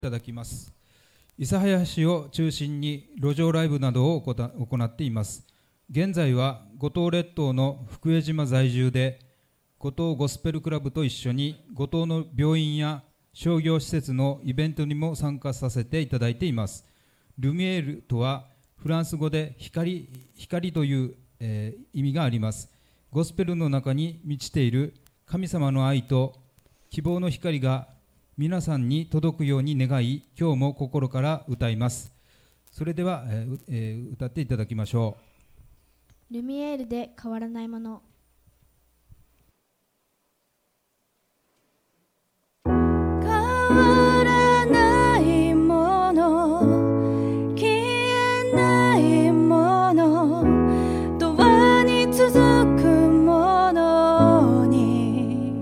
ただきます。諫早市を中心に路上ライブなどを行っています。現在は五島列島の福江島在住で、五島ゴスペルクラブと一緒に五島の病院や商業施設のイベントにも参加させていただいています。ルミエールとはフランス語で光という、意味があります。ゴスペルの中に満ちている神様の愛と希望の光が皆さんに届くように願い、今日も心から歌います。それでは、歌っていただきましょう。ルミエールで変わらないもの。 変わらないもの、消えないもの、永遠に続くものに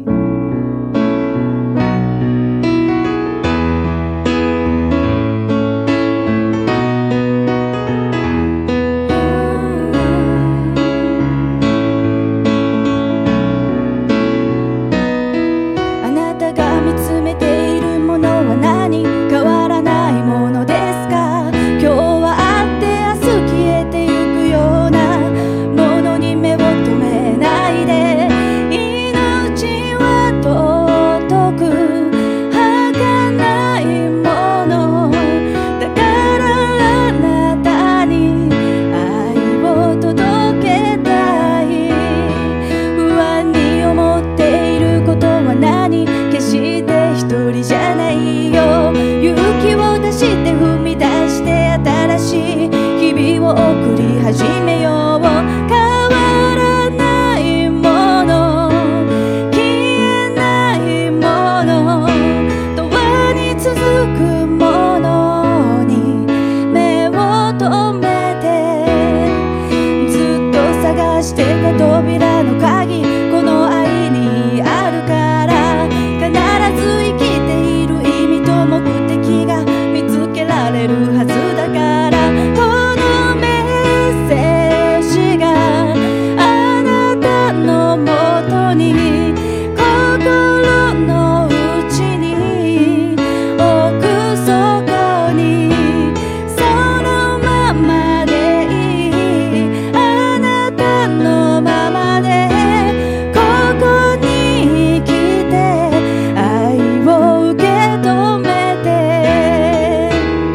あなたが見つめているものは何？変わらないものですか？今日はあって明日消えてゆくようなものに目を留めないで、命は尊く儚いものだからあなたに愛を届けたい。不安に思っていることは何？決して一人じゃないよ。勇気を出して踏み出して新しい日々を送り始めよう。変わらないもの、消えないもの、永遠に続くものに目を留めて、ずっと探してた扉の鍵、この愛にあるから、必ず生きている意味と目的が見つけられるはずだから、このメッセージがあなたのもとに心の内に奥底にそのままでいい、あなたのままでここに来て愛を受け止めて。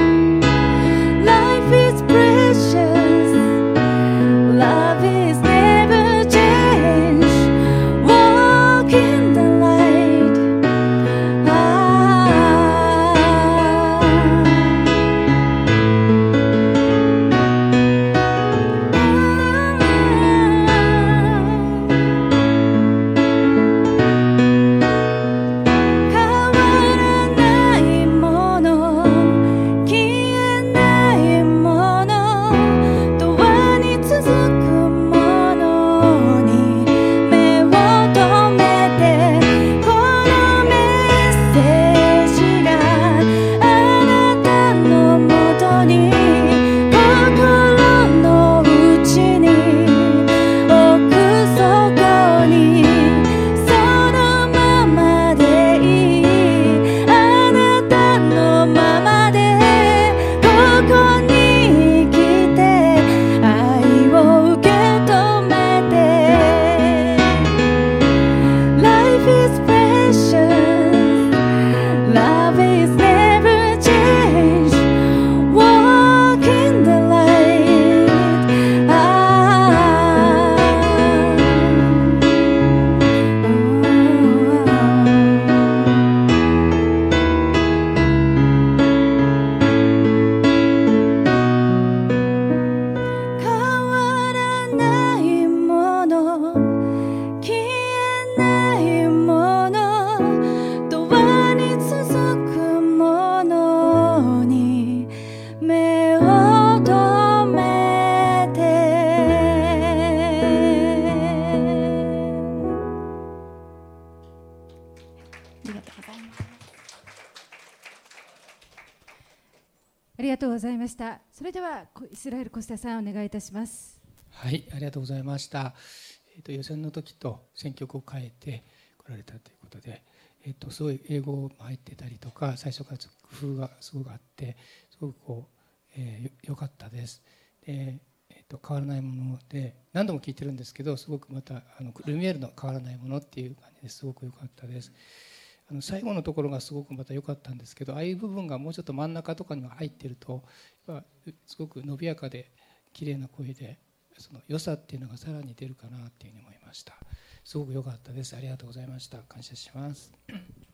Life is precious, love is never change, walk in the light.「変わらないもの、消えないもの、永遠に続くものに目を留めて、このメッセージがあなたのもとに心の内に奥底にそのままでいい、あなたのままでここに来て愛を受け止めて。 Life is precious, love is never change, walk in the light.「変わらないもの、消えないもの、永遠に続くものに目を留めて」。 ありがとうございました。それではイスラエルコスタさんお願いいたします。 はい、ありがとうございました。予選の時と選曲を変えて来られたということで、 すごい英語も入ってたりとか、最初から工夫がすごくあって、すごく良かったです。で、変わらないもので何度も聞いてるんですけど、すごくまたルミエールの変わらないものっていう感じですごく良かったです。最後のところがすごくまた良かったんですけど、ああいう部分がもうちょっと真ん中とかにも入ってるとすごく伸びやかで綺麗な声で、その良さっていうのがさらに出るかなっていうふうに思いました。すごく良かったです。ありがとうございました。感謝します。